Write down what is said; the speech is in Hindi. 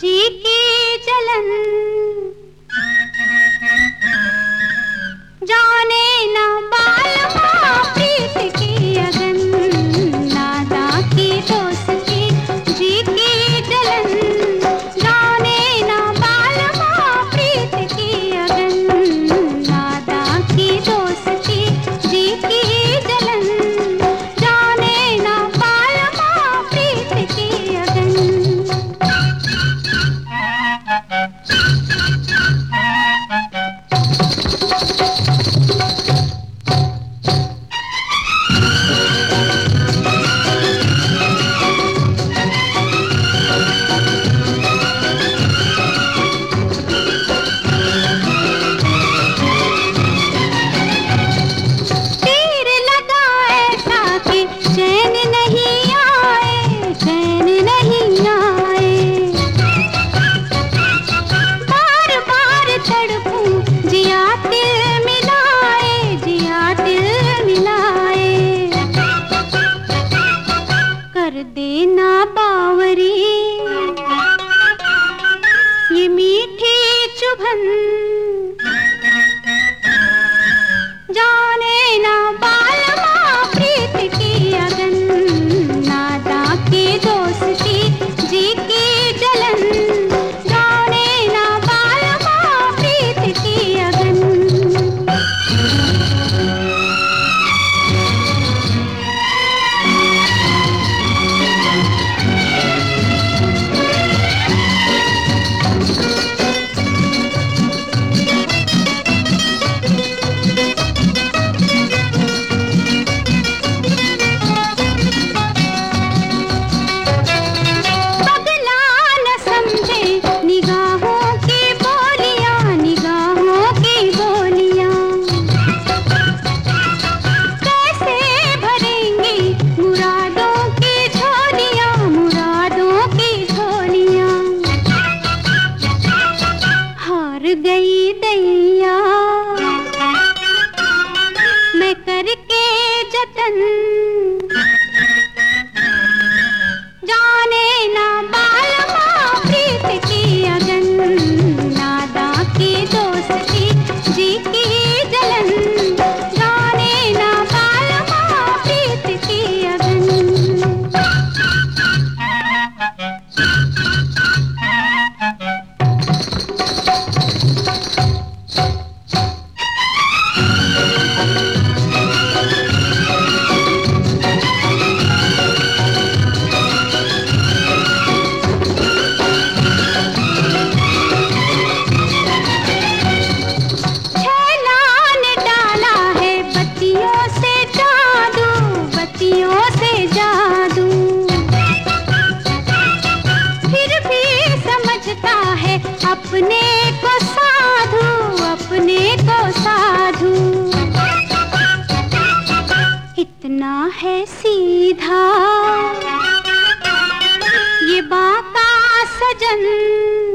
जी की जलन जाने ना बालमा प्रीत की अगन नादा की दोस्ती जी की जलन जाने ना बालमा प्रीत की अगन नादा की दोस्ती जी की जलन जाने ना बालमा प्रीत की अगन। कर देना बावरी ये मीठी चुभन जाने ना बालमा प्रीत की अगन नादा की दोस्ती जी की जलन जाने ना बालमा प्रीत की अगन। गई दैया मैं करके जतन जाने ना बालमा प्रीत की अगन नादा की दोस्ती जी की जलन जाने ना बालमा प्रीत की अगन। अपने को साधु अपने को साधु इतना है सीधा ये बाका सजन।